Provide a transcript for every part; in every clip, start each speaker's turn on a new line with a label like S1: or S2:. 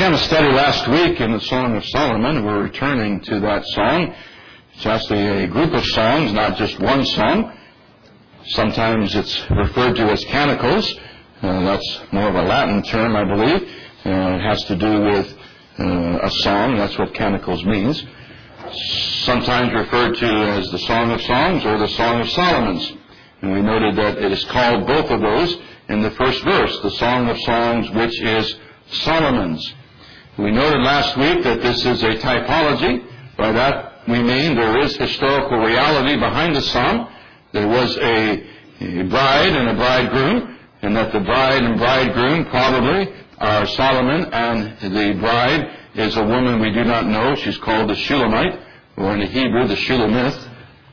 S1: began a study last week in the Song of Solomon. We're returning to that song. It's actually a group of songs, not just one song. Sometimes it's referred to as canticles. That's more of a Latin term, I believe. It has to do with a song. That's what canticles means. Sometimes referred to as the Song of Songs or the Song of Solomon's. And we noted that it is called both of those in the first verse, the Song of Songs, which is Solomon's. We noted last week that this is a typology. By that we mean there is historical reality behind the song. There was a bride and a bridegroom, and that the bride and bridegroom probably are Solomon, and the bride is a woman we do not know. She's called the Shulamite, or in the Hebrew, the Shulamith.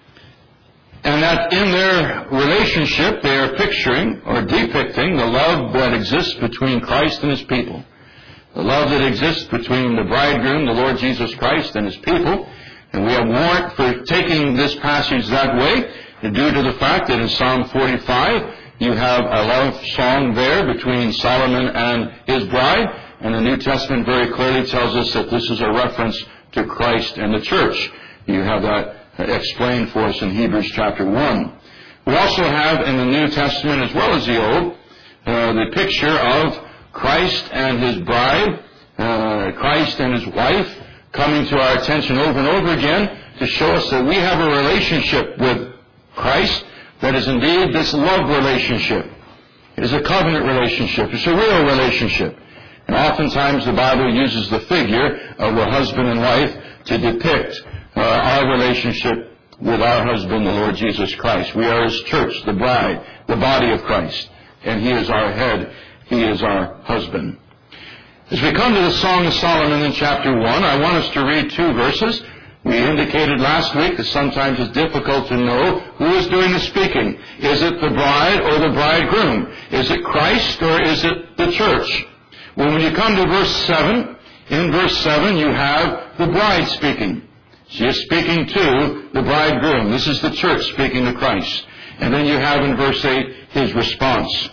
S1: And that in their relationship, they are picturing or depicting the love that exists between Christ and His people. The love that exists between the bridegroom, the Lord Jesus Christ, and His people. And we have warrant for taking this passage that way, due to the fact that in Psalm 45, you have a love song there between Solomon and his bride. And the New Testament very clearly tells us that this is a reference to Christ and the church. You have that explained for us in Hebrews chapter 1. We also have in the New Testament as well as the Old the picture of Christ and His bride, Christ and His wife, coming to our attention over and over again to show us that we have a relationship with Christ that is indeed this love relationship. It is a covenant relationship. It's a real relationship. And oftentimes the Bible uses the figure of a husband and wife to depict our relationship with our husband, the Lord Jesus Christ. We are His church, the bride, the body of Christ. And He is our head. He is our husband. As we come to the Song of Solomon in chapter 1, I want us to read 2 verses. We indicated last week that sometimes it's difficult to know who is doing the speaking. Is it the bride or the bridegroom? Is it Christ or is it the church? Well, when you come to verse 7, in verse 7 you have the bride speaking. She is speaking to the bridegroom. This is the church speaking to Christ. And then you have in verse 8 His response.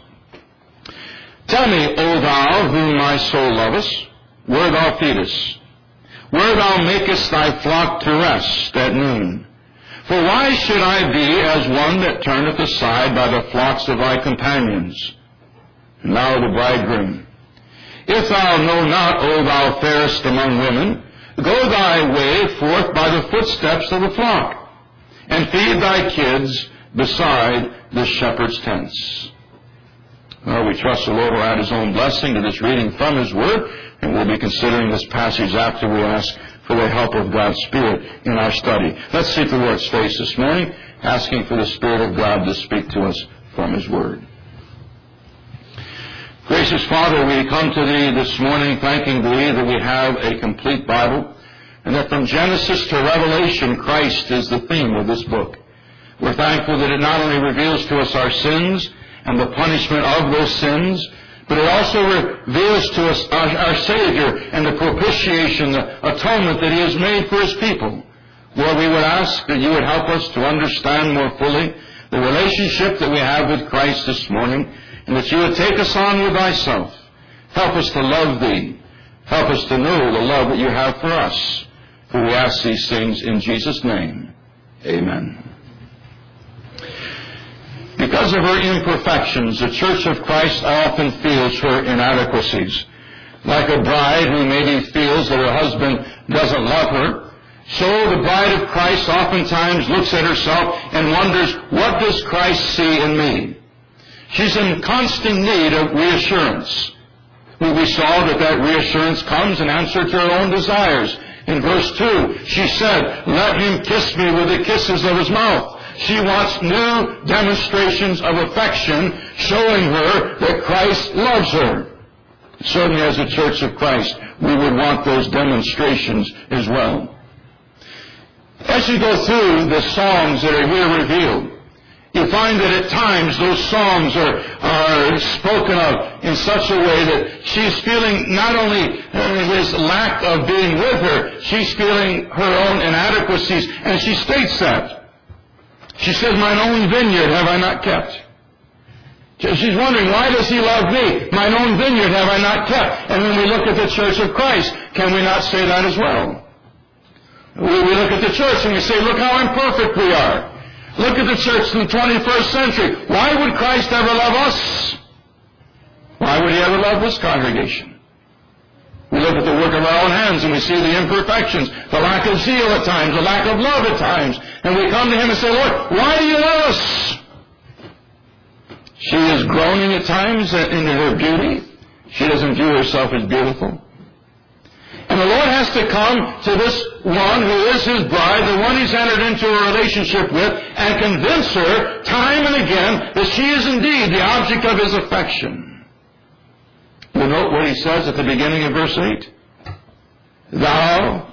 S1: Tell me, O thou whom my soul lovest, where thou feedest, where thou makest thy flock to rest at noon. For why should I be as one that turneth aside by the flocks of thy companions? And thou the bridegroom. If thou know not, O thou fairest among women, go thy way forth by the footsteps of the flock, and feed thy kids beside the shepherd's tents. Well, we trust the Lord will add His own blessing to this reading from His Word, and we'll be considering this passage after we ask for the help of God's Spirit in our study. Let's seek the Lord's face this morning, asking for the Spirit of God to speak to us from His Word. Gracious Father, we come to Thee this morning thanking Thee that we have a complete Bible, and that from Genesis to Revelation, Christ is the theme of this book. We're thankful that it not only reveals to us our sins and the punishment of those sins, but it also reveals to us our Savior and the propitiation, the atonement that He has made for His people. Lord, we would ask that You would help us to understand more fully the relationship that we have with Christ this morning, and that You would take us on with Thyself. Help us to love Thee. Help us to know the love that You have for us. For we ask these things in Jesus' name. Amen. Because of her imperfections, the Church of Christ often feels her inadequacies. Like a bride who maybe feels that her husband doesn't love her, so the bride of Christ oftentimes looks at herself and wonders, what does Christ see in me? She's in constant need of reassurance. We saw that reassurance comes in answer to her own desires. In verse 2, she said, let him kiss me with the kisses of his mouth. She wants new demonstrations of affection, showing her that Christ loves her. Certainly as a Church of Christ, we would want those demonstrations as well. As you go through the songs that are here revealed, you find that at times those songs are spoken of in such a way that she's feeling not only his lack of being with her, she's feeling her own inadequacies, and she states that. She says, mine own vineyard have I not kept. She's wondering, why does he love me? Mine own vineyard have I not kept? And when we look at the church of Christ, can we not say that as well? We look at the church and we say, look how imperfect we are. Look at the church in the 21st century. Why would Christ ever love us? Why would he ever love this congregation? We look at the work of our own hands and we see the imperfections, the lack of zeal at times, the lack of love at times. And we come to him and say, Lord, why do you love us? She is groaning at times into her beauty. She doesn't view herself as beautiful. And the Lord has to come to this one who is his bride, the one he's entered into a relationship with, and convince her time and again that she is indeed the object of his affection. You note what he says at the beginning of verse 8. Thou,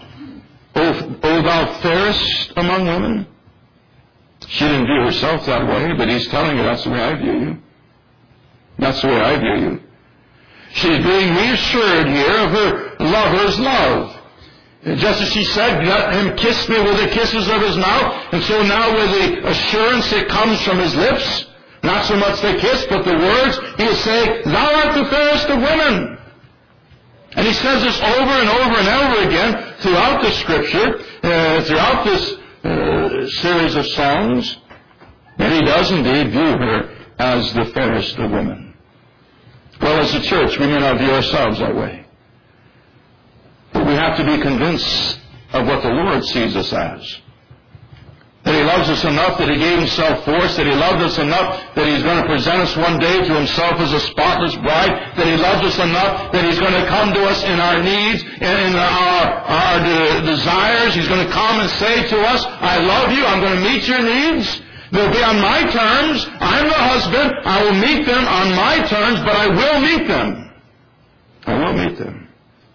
S1: O thou fairest among women. She didn't view herself that way, but he's telling her, that's the way I view you. That's the way I view you. She's being reassured here of her lover's love. Just as she said, let him kiss me with the kisses of his mouth, and so now with the assurance that comes from his lips, not so much the kiss, but the words, he'll say, thou art the fairest of women. And he says this over and over and over again throughout the Scripture, throughout this series of songs, that he does indeed view her as the fairest of women. Well, as a church, we may not view ourselves that way. But we have to be convinced of what the Lord sees us as. That he loves us enough that he gave himself for us, that he loved us enough that he's going to present us one day to himself as a spotless bride, that he loves us enough that he's going to come to us in our needs, in our desires. He's going to come and say to us, I love you, I'm going to meet your needs. They'll be on my terms. I'm the husband. I will meet them on my terms, but I will meet them. I will meet them.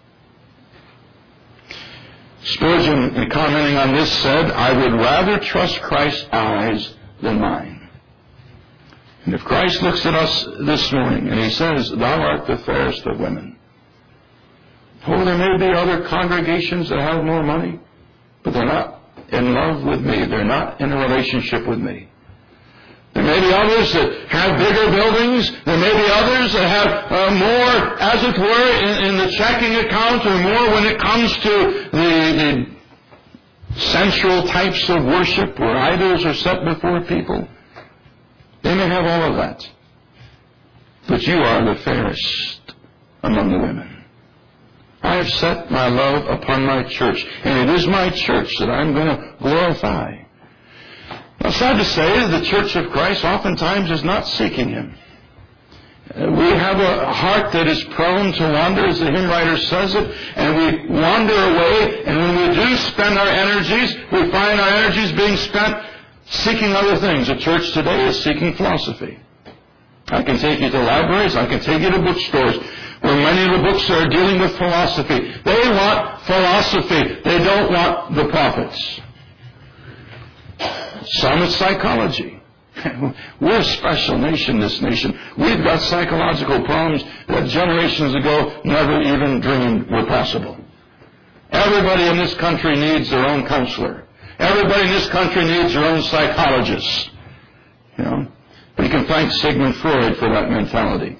S1: Spurgeon, in commenting on this, said, I would rather trust Christ's eyes than mine. And if Christ looks at us this morning and he says, thou art the fairest of women. Oh, there may be other congregations that have more money, but they're not in love with me. They're not in a relationship with me. There may be others that have bigger buildings. There may be others that have more, as it were, in the checking account, or more when it comes to the sensual types of worship where idols are set before people. They may have all of that. But you are the fairest among the women. I have set my love upon my church, and it is my church that I'm going to glorify. Now, sad to say, the Church of Christ oftentimes is not seeking him. We have a heart that is prone to wander, as the hymn writer says it, and we wander away, and when we do spend our energies, we find our energies being spent seeking other things. The church today is seeking philosophy. I can take you to libraries, I can take you to bookstores, where many of the books are dealing with philosophy. They want philosophy. They don't want the prophets. Some it's psychology. We're a special nation, this nation. We've got psychological problems that generations ago never even dreamed were possible. Everybody in this country needs their own counselor. Everybody in this country needs their own psychologist. You know? But you can thank Sigmund Freud for that mentality.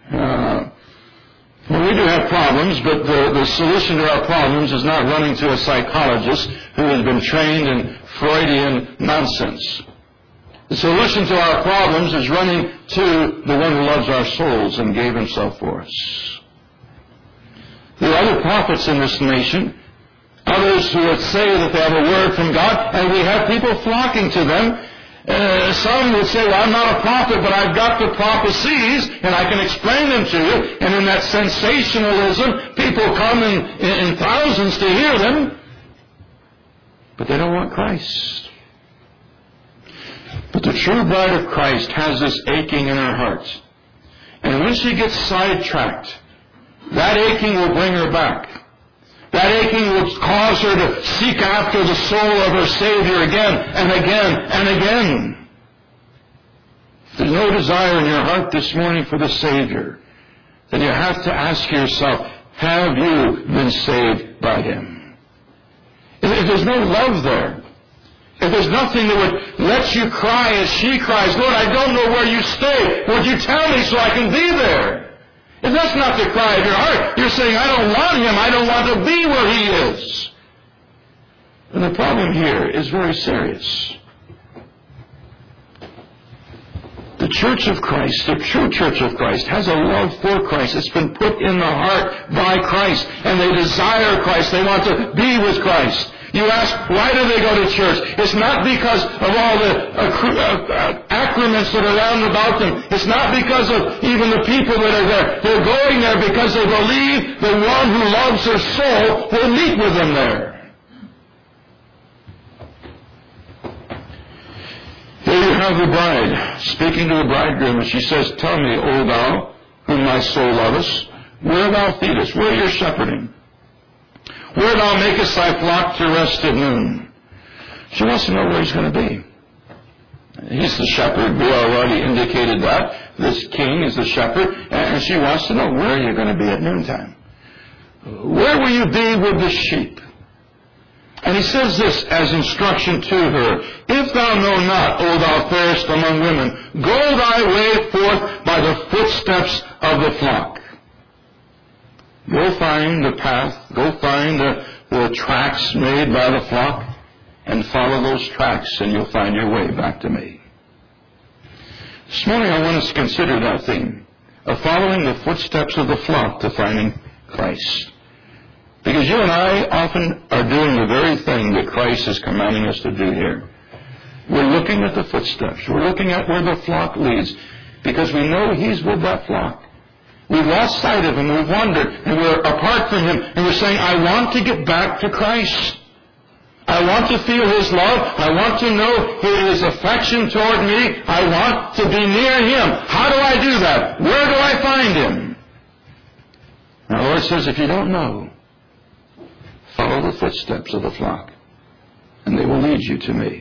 S1: Well, we do have problems, but the solution to our problems is not running to a psychologist who has been trained in Freudian nonsense. The solution to our problems is running to the one who loves our souls and gave himself for us. There are other prophets in this nation, others who would say that they have a word from God, and we have people flocking to them. Some would say, well, I'm not a prophet, but I've got the prophecies, and I can explain them to you. And in that sensationalism, people come in thousands to hear them, but they don't want Christ. But the true bride of Christ has this aching in her heart. And when she gets sidetracked, that aching will bring her back. That aching will cause her to seek after the soul of her Savior again and again and again. If there's no desire in your heart this morning for the Savior, then you have to ask yourself, have you been saved by him? If there's no love there, if there's nothing that would let you cry as she cries, Lord, I don't know where you stay. Would you tell me so I can be there? If that's not the cry of your heart, you're saying, I don't want him. I don't want to be where he is. And the problem here is very serious. The Church of Christ, the true Church of Christ, has a love for Christ. It's been put in the heart by Christ, and they desire Christ. They want to be with Christ. You ask, why do they go to church? It's not because of all the accrements that are round about them. It's not because of even the people that are there. They're going there because they believe the one who loves their soul will meet with them there. Here you have the bride speaking to the bridegroom, and she says, tell me, O thou, whom my soul lovest, where thou feedest, where you're shepherding, where thou makest thy flock to rest at noon. She wants to know where he's going to be. He's the shepherd. We already indicated that. This king is the shepherd. And she wants to know, where are you going to be at noontime? Where will you be with the sheep? And he says this as instruction to her. If thou know not, O thou fairest among women, go thy way forth by the footsteps of the flock. Go find the path, go find the tracks made by the flock, and follow those tracks, and you'll find your way back to me. This morning I want us to consider that theme of following the footsteps of the flock to finding Christ. Because you and I often are doing the very thing that Christ is commanding us to do here. We're looking at the footsteps. We're looking at where the flock leads, because we know he's with that flock. We've lost sight of him, we've wandered, and we're apart from him, and we're saying, I want to get back to Christ. I want to feel his love. I want to know his affection toward me. I want to be near him. How do I do that? Where do I find him? And the Lord says, if you don't know, follow the footsteps of the flock, and they will lead you to me.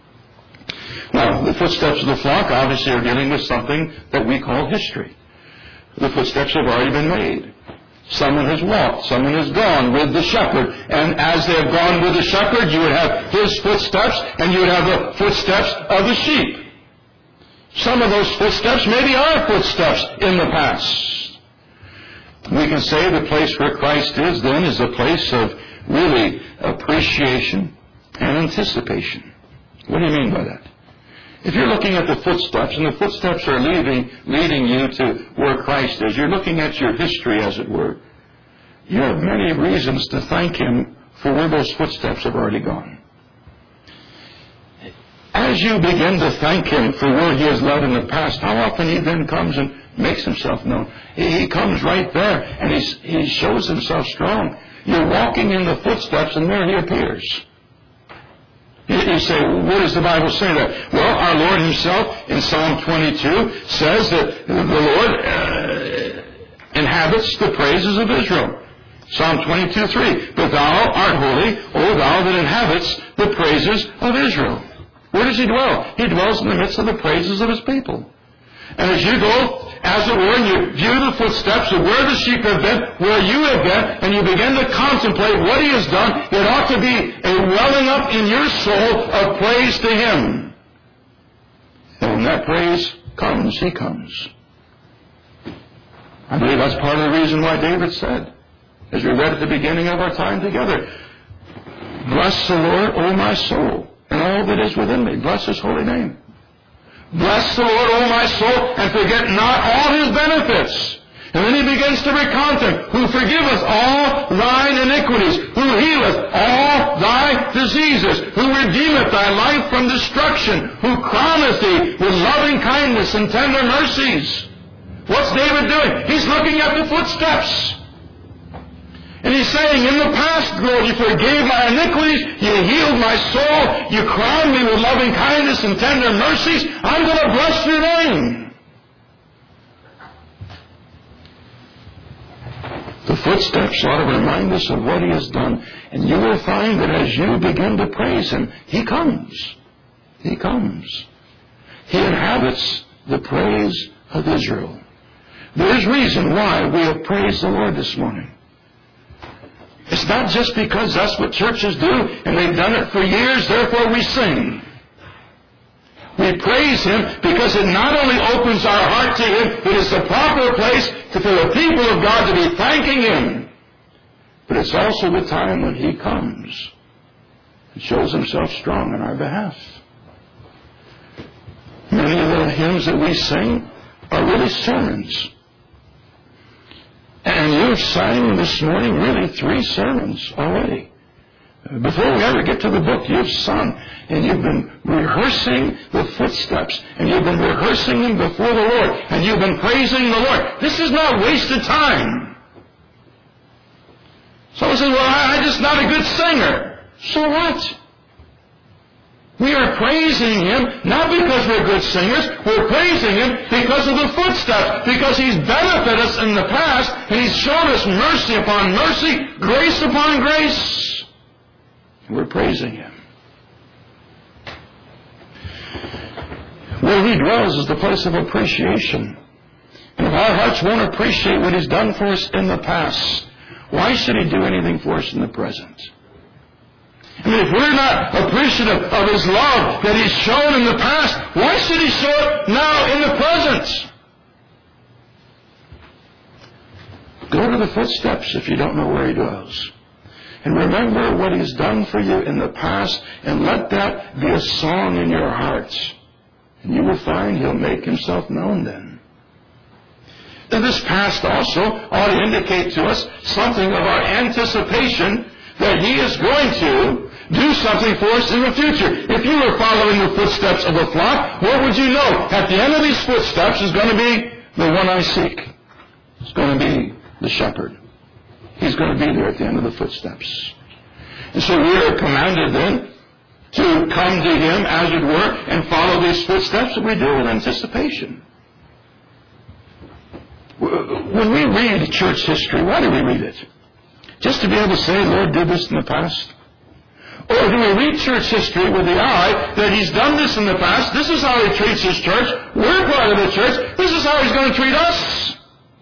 S1: Now, the footsteps of the flock obviously are dealing with something that we call history. The footsteps have already been made. Someone has walked, someone has gone with the shepherd, and as they have gone with the shepherd, you would have his footsteps, and you would have the footsteps of the sheep. Some of those footsteps may be our footsteps in the past. We can say the place where Christ is then is a place of really appreciation and anticipation. What do you mean by that? If you're looking at the footsteps, and the footsteps are leading you to where Christ is, you're looking at your history, as it were. You have many reasons to thank him for where those footsteps have already gone. As you begin to thank him for where he has led in the past, how often he then comes and makes himself known. He comes right there, and he shows himself strong. You're walking in the footsteps, and there he appears. You say, what does the Bible say that? Well, our Lord himself in Psalm 22 says that the Lord inhabits the praises of Israel. Psalm 22:3. But thou art holy, O thou that inhabits the praises of Israel. Where does he dwell? He dwells in the midst of the praises of his people. And as you go, as it were, and you view the footsteps of where the sheep have been, where you have been, and you begin to contemplate what he has done, it ought to be a welling up in your soul of praise to him. And when that praise comes, he comes. I believe that's part of the reason why David said, as we read at the beginning of our time together, bless the Lord, O my soul, and all that is within me. Bless his holy name. Bless the Lord, O my soul, and forget not all his benefits. And then he begins to recount them. Who forgiveth all thine iniquities, who healeth all thy diseases, who redeemeth thy life from destruction, who crowneth thee with loving kindness and tender mercies. What's David doing? He's looking at the footsteps. And he's saying, in the past, Lord, you forgave my iniquities, you healed my soul, you crowned me with loving kindness and tender mercies. I'm going to bless your name. The footsteps ought to remind us of what he has done. And you will find that as you begin to praise him, he comes. He comes. He inhabits the praise of Israel. There is reason why we have praised the Lord this morning. It's not just because that's what churches do and they've done it for years, therefore we sing. We praise Him because it not only opens our heart to Him, it is the proper place for the people of God to be thanking Him. But it's also the time when He comes and shows Himself strong on our behalf. Many of the hymns that we sing are really sermons. And you've sang this morning really 3 sermons already. Before we ever get to the book, you've sung, and you've been rehearsing the footsteps, and you've been rehearsing them before the Lord, and you've been praising the Lord. This is not wasted time. Someone says, well, I'm just not a good singer. So what? We are praising Him not because we're good singers. We're praising Him because of the footsteps, because He's benefited us in the past, and He's shown us mercy upon mercy, grace upon grace. And we're praising Him. Where He dwells is the place of appreciation. And if our hearts won't appreciate what He's done for us in the past, why should He do anything for us in the present? I mean, if we're not appreciative of His love that He's shown in the past, why should He show it now in the present? Go to the footsteps if you don't know where He dwells. And remember what He's done for you in the past, and let that be a song in your hearts. And you will find He'll make Himself known then. Now this past also ought to indicate to us something of our anticipation that He is going to do something for us in the future. If you were following the footsteps of a flock, what would you know? At the end of these footsteps is going to be the one I seek. It's going to be the shepherd. He's going to be there at the end of the footsteps. And so we are commanded then to come to Him, as it were, and follow these footsteps that we do with anticipation. When we read church history, why do we read it? Just to be able to say, Lord did this in the past? Or do we read church history with the eye that He's done this in the past, this is how He treats His church, we're part of the church, this is how He's going to treat us?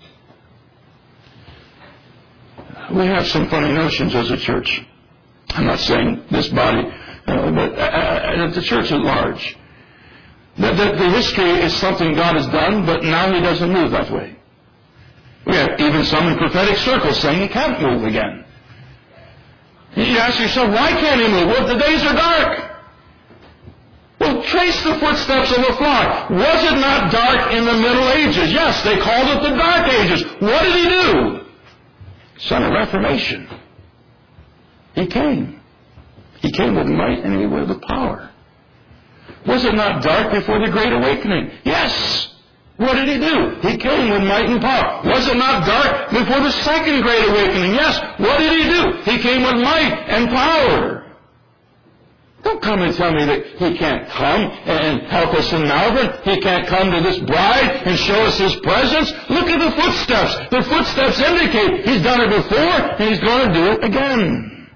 S1: We have some funny notions as a church. I'm not saying this body, but the church at large. The history is something God has done, but now He doesn't move that way. We have even some in prophetic circles saying He can't move again. You ask yourself, why can't He move? Well, the days are dark. Well, trace the footsteps of a flock. Was it not dark in the Middle Ages? Yes, they called it the Dark Ages. What did He do? Son of Reformation. He came. He came with might and He with power. Was it not dark before the Great Awakening? Yes. What did He do? He came with might and power. Was it not dark before the Second Great Awakening? Yes. What did He do? He came with might and power. Don't come and tell me that He can't come and help us in Malvern. He can't come to this bride and show us His presence. Look at the footsteps. The footsteps indicate He's done it before and He's going to do it again.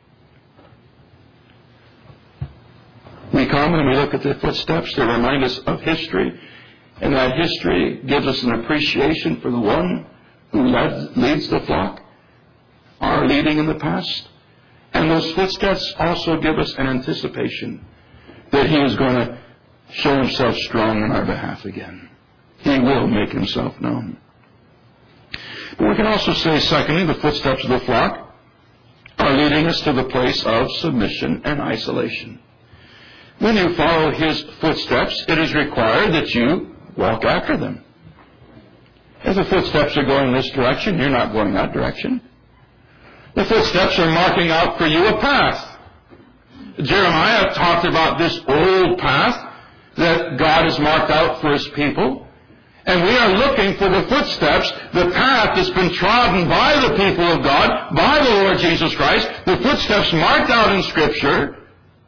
S1: We come and we look at the footsteps to remind us of history. And that history gives us an appreciation for the one who leads the flock, our leading in the past. And those footsteps also give us an anticipation that He is going to show Himself strong on our behalf again. He will make Himself known. But we can also say, secondly, the footsteps of the flock are leading us to the place of submission and isolation. When you follow His footsteps, it is required that you walk after them. If the footsteps are going this direction, you're not going that direction. The footsteps are marking out for you a path. Jeremiah talked about this old path that God has marked out for His people. And we are looking for the footsteps, the path that's been trodden by the people of God, by the Lord Jesus Christ, the footsteps marked out in Scripture.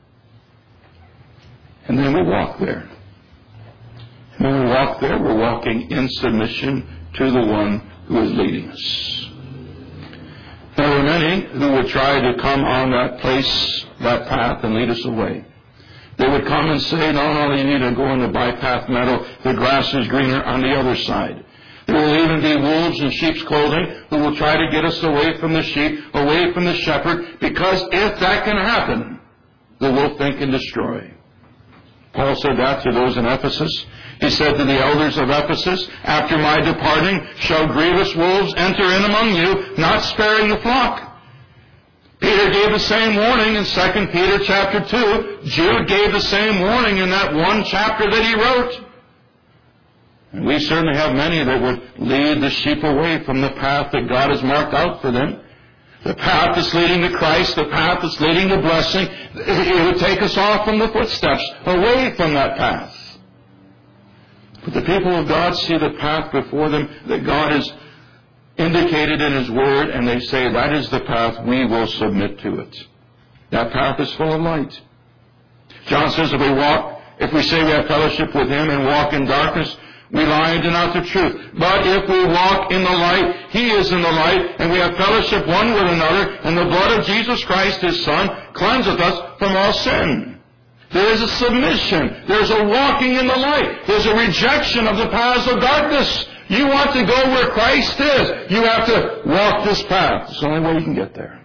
S1: And then we walk there. When we walk there, we're walking in submission to the one who is leading us. There are many who would try to come on that place, that path, and lead us away. They would come and say, no, you need to go in the bypath meadow. The grass is greener on the other side. There will even be wolves in sheep's clothing who will try to get us away from the sheep, away from the shepherd, because if that can happen, the wolf then can destroy. Paul said that to those in Ephesus. He said to the elders of Ephesus, after my departing shall grievous wolves enter in among you, not sparing the flock. Peter gave the same warning in 2 Peter chapter 2. Jude gave the same warning in that one chapter that he wrote. And we certainly have many that would lead the sheep away from the path that God has marked out for them. The path that's leading to Christ, the path that's leading to blessing. It would take us off from the footsteps, away from that path. But the people of God see the path before them that God has indicated in His Word, and they say, that is the path, we will submit to it. That path is full of light. John says if we say we have fellowship with Him and walk in darkness, we lie and do not the truth. But if we walk in the light, He is in the light, and we have fellowship one with another, and the blood of Jesus Christ, His Son, cleanseth us from all sin. There is a submission. There's a walking in the light. There's a rejection of the paths of darkness. You want to go where Christ is. You have to walk this path. It's the only way you can get there.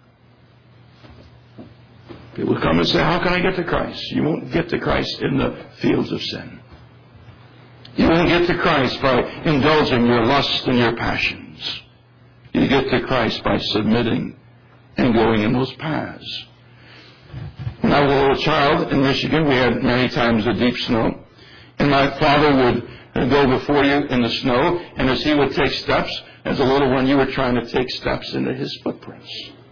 S1: People come and say, how can I get to Christ? You won't get to Christ in the fields of sin. You won't get to Christ by indulging your lusts and your passions. You get to Christ by submitting and going in those paths. When I was a little child in Michigan, we had many times the deep snow. And my father would go before you in the snow, and as he would take steps, as a little one, you were trying to take steps into his footprints.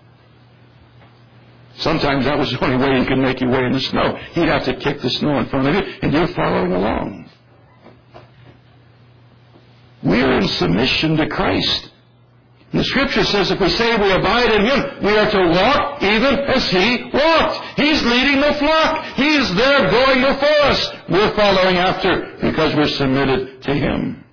S1: Sometimes that was the only way you could make your way in the snow. He'd have to kick the snow in front of you, and you're following along. We are in submission to Christ. And the Scripture says if we say we abide in Him, we are to walk even as He walked. He's leading the flock. He's there going before us. We're following after because we're submitted to Him.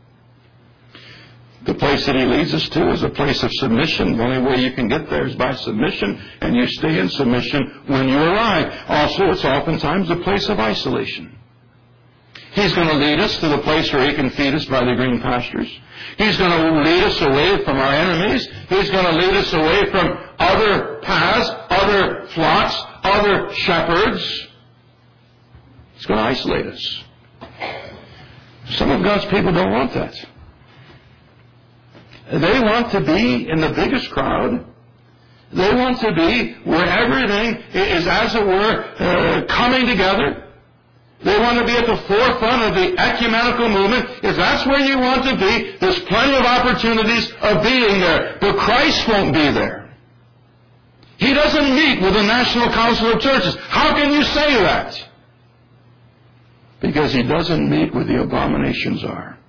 S1: The place that He leads us to is a place of submission. The only way you can get there is by submission, and you stay in submission when you arrive. Also, it's oftentimes a place of isolation. He's going to lead us to the place where He can feed us by the green pastures. He's going to lead us away from our enemies. He's going to lead us away from other paths, other flocks, other shepherds. He's going to isolate us. Some of God's people don't want that. They want to be in the biggest crowd. They want to be where everything is, as it were, coming together. They want to be at the forefront of the ecumenical movement. If that's where you want to be, there's plenty of opportunities of being there. But Christ won't be there. He doesn't meet with the National Council of Churches. How can you say that? Because He doesn't meet where the abominations are.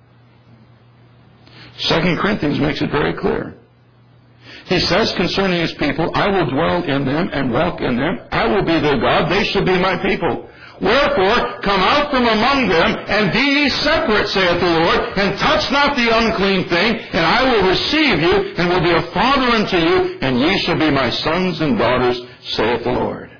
S1: 2 Corinthians makes it very clear. He says concerning His people, I will dwell in them and walk in them. I will be their God. They shall be my people. Wherefore, come out from among them, and be ye separate, saith the Lord, and touch not the unclean thing, and I will receive you, and will be a father unto you, and ye shall be my sons and daughters, saith the Lord.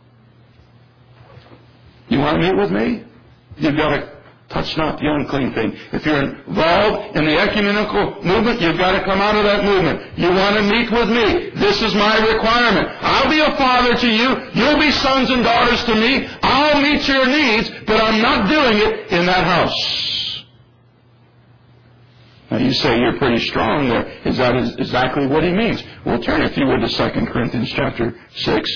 S1: You want to meet with me? You've got to touch not the unclean thing. If you're involved in the ecumenical movement, you've got to come out of that movement. You want to meet with me? This is my requirement. I'll be a father to you. You'll be sons and daughters to me. I'll meet your needs, but I'm not doing it in that house. Now you say you're pretty strong there. Is that exactly what he means? Well, turn if you would to 2 Corinthians chapter 6.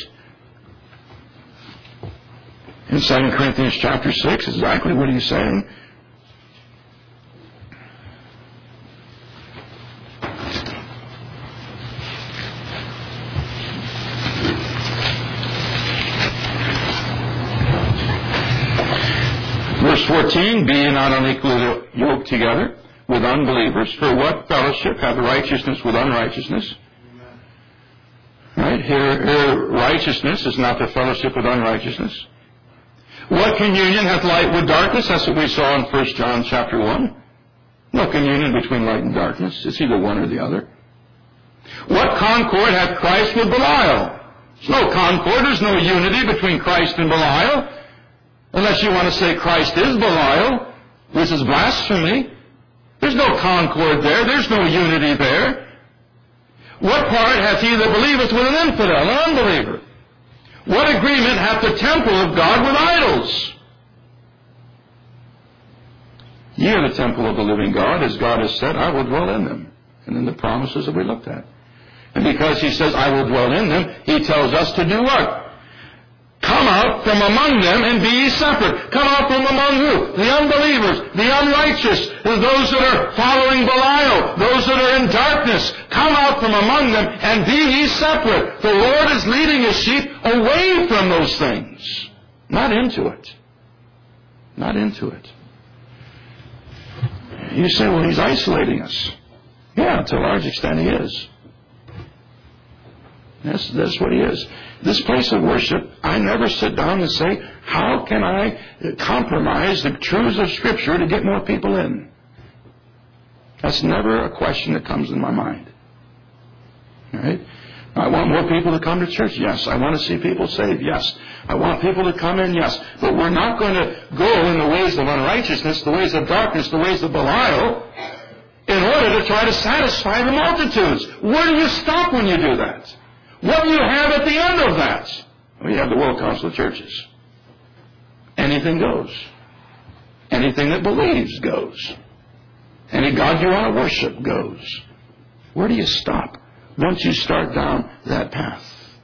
S1: In 2 Corinthians chapter 6, exactly what he's saying. Verse 14, be ye not unequally yoked together with unbelievers. For what fellowship hath righteousness with unrighteousness? Right? Here, righteousness is not the fellowship with unrighteousness. What communion hath light with darkness? That's what we saw in 1 John chapter 1. No communion between light and darkness. It's either one or the other. What concord hath Christ with Belial? There's no concord. There's no unity between Christ and Belial. Unless you want to say Christ is Belial, which is blasphemy. There's no concord there. There's no unity there. What part hath he that believeth with an infidel, an unbeliever? What agreement hath the temple of God with idols? Ye are the temple of the living God, as God has said, I will dwell in them. And then the promises that we looked at. And because he says, I will dwell in them, he tells us to do what? Come out from among them and be ye separate. Come out from among who? The unbelievers, the unrighteous, those that are following Belial, those that are in darkness. Come out from among them and be ye separate. The Lord is leading his sheep away from those things. Not into it. Not into it. You say, well, he's isolating us. Yeah, to a large extent he is. That's what he is. This place of worship, I never sit down and say, how can I compromise the truths of Scripture to get more people in? That's never a question that comes in my mind. All right? I want more people to come to church. Yes. I want to see people saved. Yes. I want people to come in. Yes. But we're not going to go in the ways of unrighteousness, the ways of darkness, the ways of Belial, in order to try to satisfy the multitudes. Where do you stop when you do that? What do you have at the end of that? Well, you have the World Council of Churches. Anything goes. Anything that believes goes. Any God you want to worship goes. Where do you stop once you start down that path?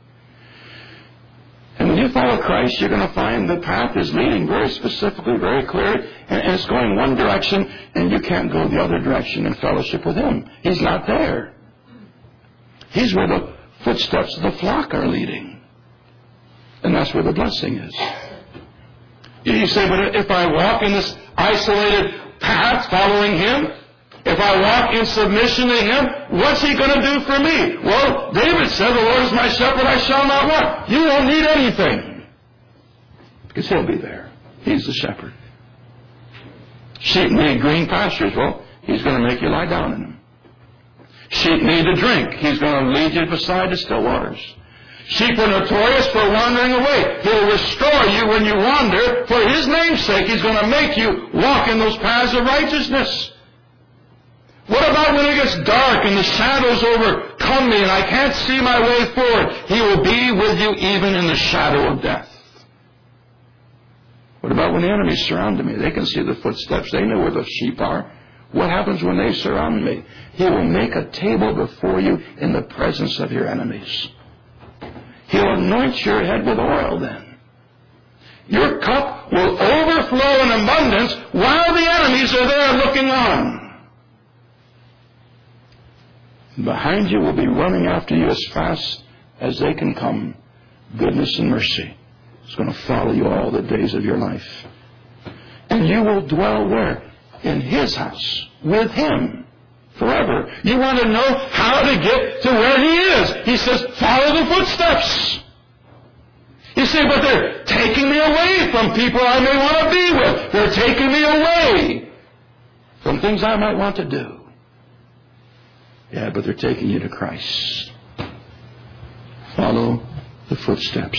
S1: And when you follow Christ, you're going to find the path is leading very specifically, very clear, and it's going one direction, and you can't go the other direction in fellowship with Him. He's not there. He's where the footsteps of the flock are leading. And that's where the blessing is. You say, but if I walk in this isolated path following Him, if I walk in submission to Him, what's He going to do for me? Well, David said, the Lord is my shepherd, I shall not want. You won't need anything. Because He'll be there. He's the shepherd. Sheep need green pastures. Well, He's going to make you lie down in them. Sheep need to drink. He's going to lead you beside the still waters. Sheep are notorious for wandering away. He'll restore you when you wander. For His name's sake, He's going to make you walk in those paths of righteousness. What about when it gets dark and the shadows overcome me and I can't see my way forward? He will be with you even in the shadow of death. What about when the enemies surround me? They can see the footsteps. They know where the sheep are. What happens when they surround me? He will make a table before you in the presence of your enemies. He'll anoint your head with oil then. Your cup will overflow in abundance while the enemies are there looking on. Behind you will be running after you as fast as they can come. Goodness and mercy is going to follow you all the days of your life. And you will dwell where? In His house, with Him, forever. You want to know how to get to where He is. He says, follow the footsteps. You say, but they're taking me away from people I may want to be with. They're taking me away from things I might want to do. Yeah, but they're taking you to Christ. Follow the footsteps.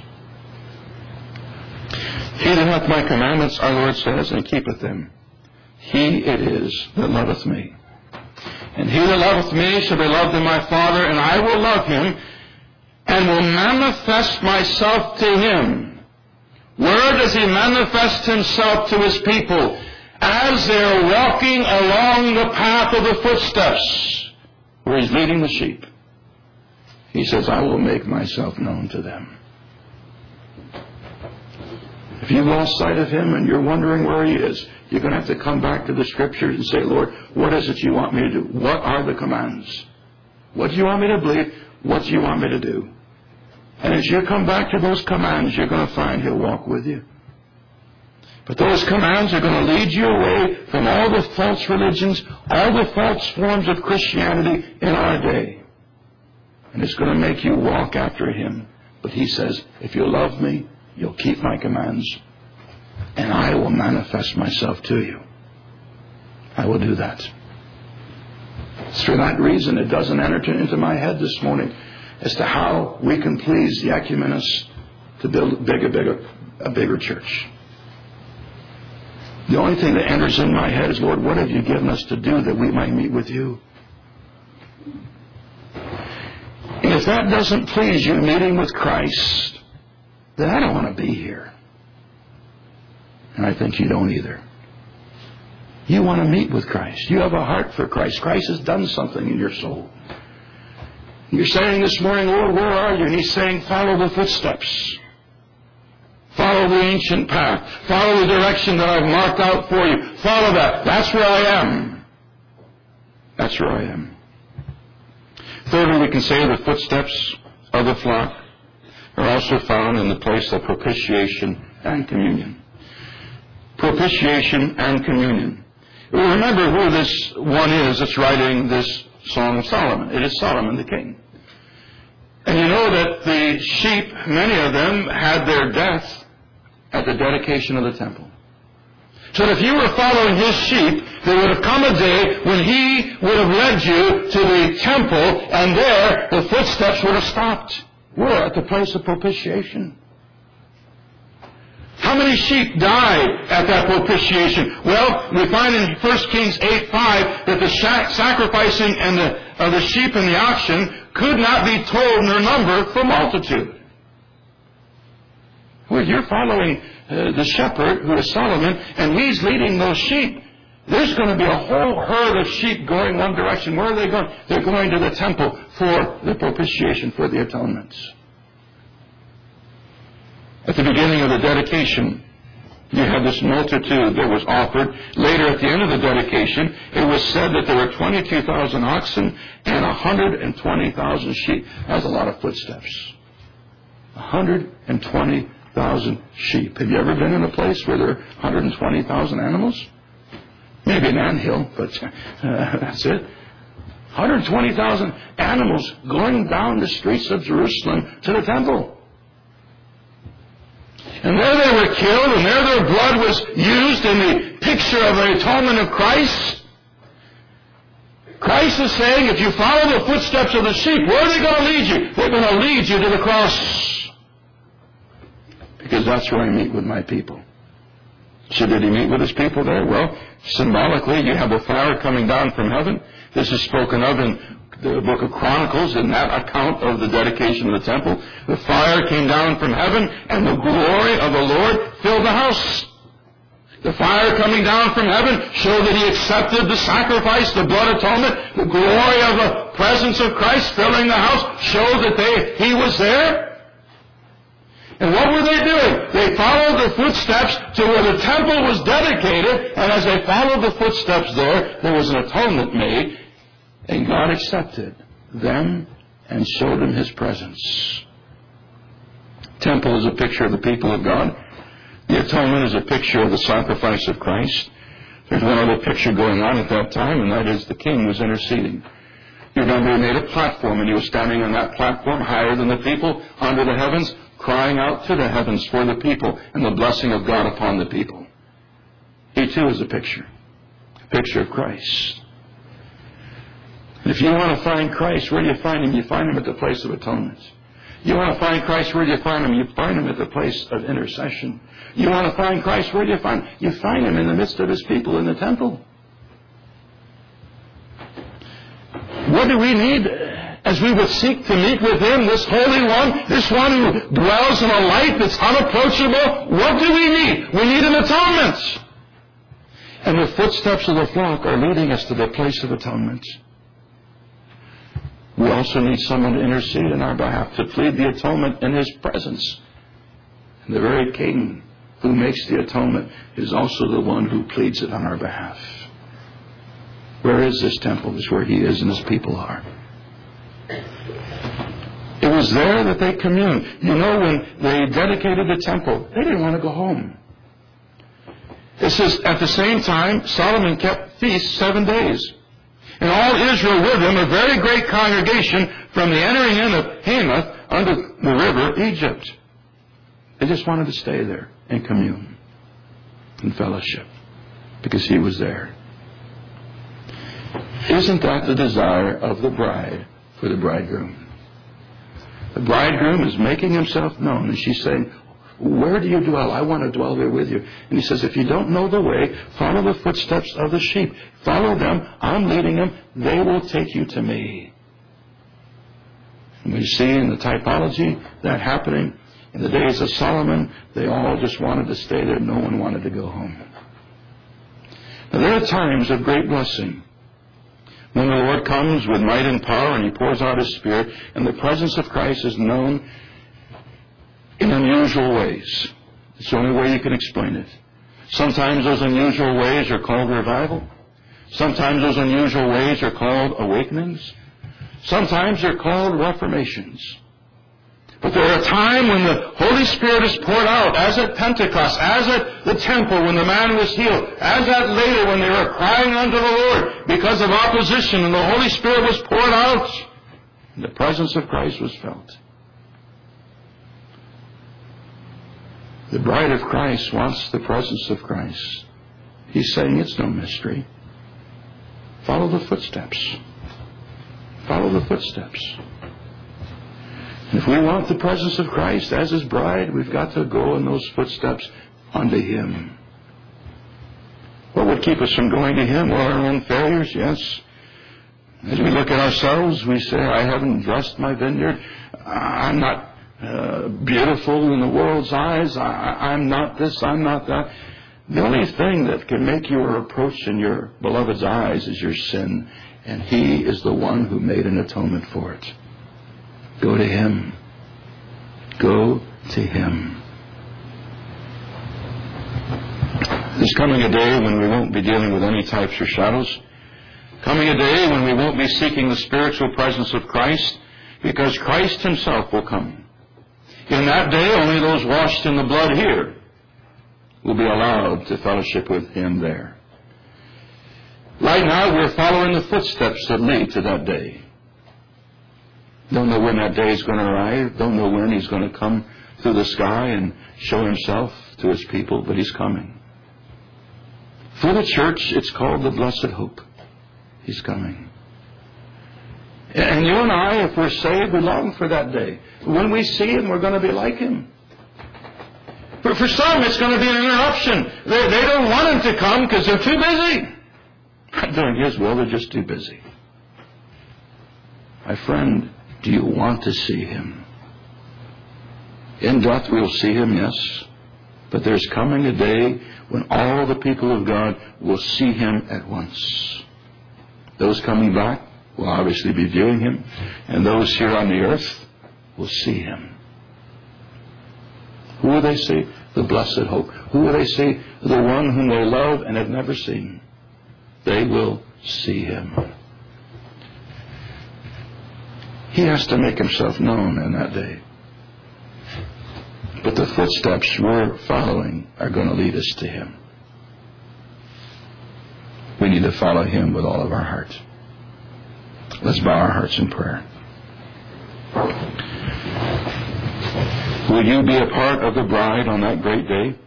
S1: He that hath my commandments, our Lord says, and keepeth them, he it is that loveth me. And he that loveth me shall be loved of my Father, and I will love him, and will manifest myself to him. Where does He manifest Himself to His people? As they're walking along the path of the footsteps, where He's leading the sheep. He says, I will make myself known to them. If you've lost sight of Him and you're wondering where He is, you're going to have to come back to the Scriptures and say, Lord, what is it you want me to do? What are the commands? What do you want me to believe? What do you want me to do? And as you come back to those commands, you're going to find He'll walk with you. But those commands are going to lead you away from all the false religions, all the false forms of Christianity in our day. And it's going to make you walk after Him. But He says, if you love me, you'll keep my commands, and I will manifest myself to you. I will do that. It's for that reason it doesn't enter into my head this morning as to how we can please the ecumenists to build a bigger church.
S2: The only thing that enters in my head is, Lord, what have you given us to do that we might meet with you? And if that doesn't please you, meeting with Christ, then I don't want to be here. And I think you don't either. You want to meet with Christ. You have a heart for Christ. Christ has done something in your soul. You're saying this morning, Lord, where are you? And He's saying, follow the footsteps. Follow the ancient path. Follow the direction that I've marked out for you. Follow that. That's where I am. That's where I am. Thirdly, we can say the footsteps of the flock are also found in the place of propitiation and communion. Propitiation and communion. Remember who this one is that's writing this Song of Solomon. It is Solomon the king. And you know that the sheep, many of them, had their death at the dedication of the temple. So that if you were following his sheep, there would have come a day when he would have led you to the temple, and there the footsteps would have stopped. We're at the place of propitiation. How many sheep died at that propitiation? Well, we find in 1 Kings 8:5 that the sacrificing of the sheep and the oxen could not be told nor numbered for multitude. Well, you're following the shepherd, who is Solomon, and he's leading those sheep. There's going to be a whole herd of sheep going one direction. Where are they going? They're going to the temple for the propitiation, for the atonement. At the beginning of the dedication, you had this multitude that was offered. Later, at the end of the dedication, it was said that there were 22,000 oxen and 120,000 sheep. That's a lot of footsteps. 120,000 sheep. Have you ever been in a place where there are 120,000 animals? Maybe an anthill, but that's it. 120,000 animals going down the streets of Jerusalem to the temple. And there they were killed, and there their blood was used in the picture of the atonement of Christ. Christ is saying, if you follow the footsteps of the sheep, where are they going to lead you? They're going to lead you to the cross. Because that's where I meet with my people. So did he meet with his people there? Well, symbolically, you have a fire coming down from heaven. This is spoken of in the book of Chronicles, in that account of the dedication of the temple. The fire came down from heaven, and the glory of the Lord filled the house. The fire coming down from heaven showed that he accepted the sacrifice, the blood atonement. The glory of the presence of Christ filling the house showed that he was there. And what were they doing? They followed the footsteps to where the temple was dedicated, and as they followed the footsteps there was an atonement made, and God accepted them and showed them his presence. Temple is a picture of the people of God. The atonement is a picture of the sacrifice of Christ. There's one other picture going on at that time, and that is the king was interceding. You remember he made a platform, and he was standing on that platform higher than the people, under the heavens, crying out to the heavens for the people and the blessing of God upon the people. He too is a picture of Christ. And if you want to find Christ, where do you find him? You find him at the place of atonement. You want to find Christ, where do you find him? You find him at the place of intercession. You want to find Christ, where do you find him? You find him in the midst of his people in the temple. What do we need as we would seek to meet with him, this Holy One, this one who dwells in a light that's unapproachable? What do we need? We need an atonement. And the footsteps of the flock are leading us to the place of atonement. We also need someone to intercede in our behalf, to plead the atonement in his presence. And the very king who makes the atonement is also the one who pleads it on our behalf. Where is this temple? It's where he is and his people are. It was there that they communed. You know, when they dedicated the temple, they didn't want to go home. It says, at the same time, Solomon kept feasts 7 days. And all Israel with him, a very great congregation, from the entering in of Hamath under the river Egypt. They just wanted to stay there and commune and fellowship because he was there. Isn't that the desire of the bride for the bridegroom? The bridegroom is making himself known, and she's saying, Where do you dwell? I want to dwell there with you. And he says, if you don't know the way, follow the footsteps of the sheep. Follow them. I'm leading them. They will take you to me. And we see in the typology that happening. In the days of Solomon, they all just wanted to stay there. No one wanted to go home. Now, there are times of great blessing when the Lord comes with might and power and He pours out His Spirit, and the presence of Christ is known in unusual ways. It's the only way you can explain it. Sometimes those unusual ways are called revival. Sometimes those unusual ways are called awakenings. Sometimes they're called reformations. But there are times when the Holy Spirit is poured out, as at Pentecost, as at the temple when the man was healed, as at later when they were crying unto the Lord because of opposition, and the Holy Spirit was poured out, and the presence of Christ was felt. The bride of Christ wants the presence of Christ. He's saying it's no mystery. Follow the footsteps. Follow the footsteps. And if we want the presence of Christ as His bride, we've got to go in those footsteps unto Him. What would keep us from going to Him? Well, our own failures, yes. As we look at ourselves, we say, I haven't dressed my vineyard. I'm not beautiful in the world's eyes. I'm not this, I'm not that. The only thing that can make your approach in your beloved's eyes is your sin. And He is the one who made an atonement for it. Go to Him. Go to Him. There's coming a day when we won't be dealing with any types or shadows. Coming a day when we won't be seeking the spiritual presence of Christ, because Christ Himself will come. In that day, only those washed in the blood here will be allowed to fellowship with Him there. Right now, we're following the footsteps that lead to that day. Don't know when that day is going to arrive. Don't know when He's going to come through the sky and show Himself to His people, but He's coming. For the church, it's called the blessed hope. He's coming. And you and I, if we're saved, we long for that day. When we see Him, we're going to be like Him. But for some, it's going to be an interruption. They don't want Him to come because they're too busy. Doing His will, they're just too busy. My friend, do you want to see Him? In death we'll see Him, yes. But there's coming a day when all the people of God will see Him at once. Those coming back will obviously be viewing Him, and those here on the earth will see Him. Who will they see? The blessed hope. Who will they see? The one whom they love and have never seen. They will see Him. He has to make Himself known in that day. But the footsteps we're following are going to lead us to Him. We need to follow Him with all of our heart. Let's bow our hearts in prayer. Will you be a part of the bride on that great day?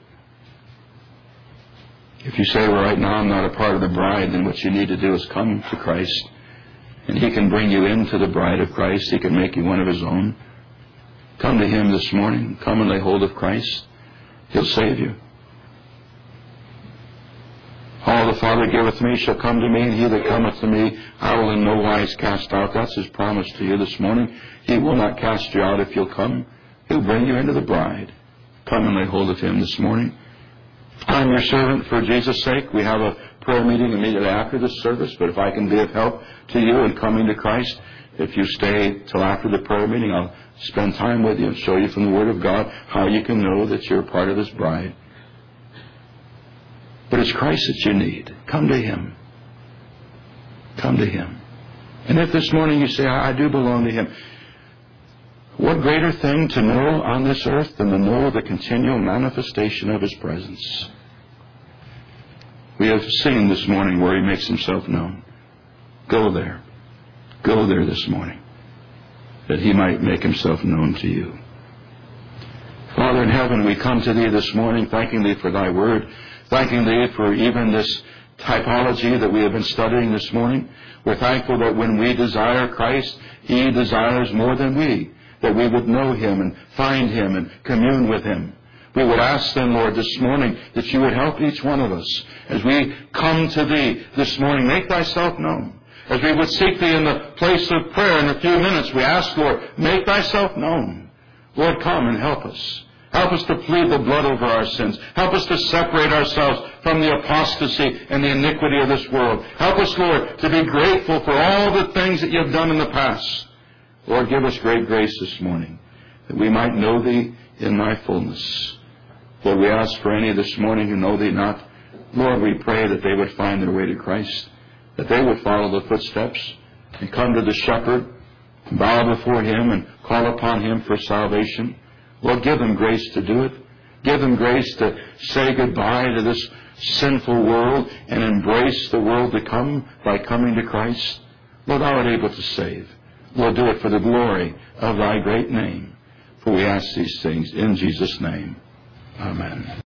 S2: If you say, well, right now I'm not a part of the bride, then what you need to do is come to Christ. And He can bring you into the bride of Christ. He can make you one of His own. Come to Him this morning. Come and lay hold of Christ. He'll save you. All the Father giveth me shall come to me, and he that cometh to me I will in no wise cast out. That's His promise to you this morning. He will not cast you out if you'll come. He'll bring you into the bride. Come and lay hold of Him this morning. I'm your servant for Jesus' sake. We have a prayer meeting immediately after this service, but if I can be of help to you in coming to Christ, if you stay till after the prayer meeting, I'll spend time with you and show you from the Word of God how you can know that you're a part of His bride. But it's Christ that you need. Come to Him. Come to Him. And if this morning you say, I do belong to Him, what greater thing to know on this earth than to know the continual manifestation of His presence? We have seen this morning where He makes Himself known. Go there. Go there this morning, that He might make Himself known to you. Father in heaven, we come to Thee this morning, thanking Thee for Thy Word, thanking Thee for even this typology that we have been studying this morning. We're thankful that when we desire Christ, He desires more than we, that we would know Him and find Him and commune with Him.
S1: We would ask then, Lord, this morning that you would help each one of us as we come to thee this morning. Make thyself known. As we would seek thee in the place of prayer in a few minutes, we ask, Lord, make thyself known. Lord, come and help us. Help us to plead the blood over our sins. Help us to separate ourselves from the apostasy and the iniquity of this world. Help us, Lord, to be grateful for all the things that you have done in the past. Lord, give us great grace this morning that we might know thee in thy fullness. Lord, we ask for any this morning who know thee not. Lord, we pray that they would find their way to Christ, that they would follow the footsteps and come to the shepherd, bow before him and call upon him for salvation. Lord, give them grace to do it. Give them grace to say goodbye to this sinful world and embrace the world to come by coming to Christ. Lord, thou art able to save. Lord, do it for the glory of thy great name. For we ask these things in Jesus' name. Amen.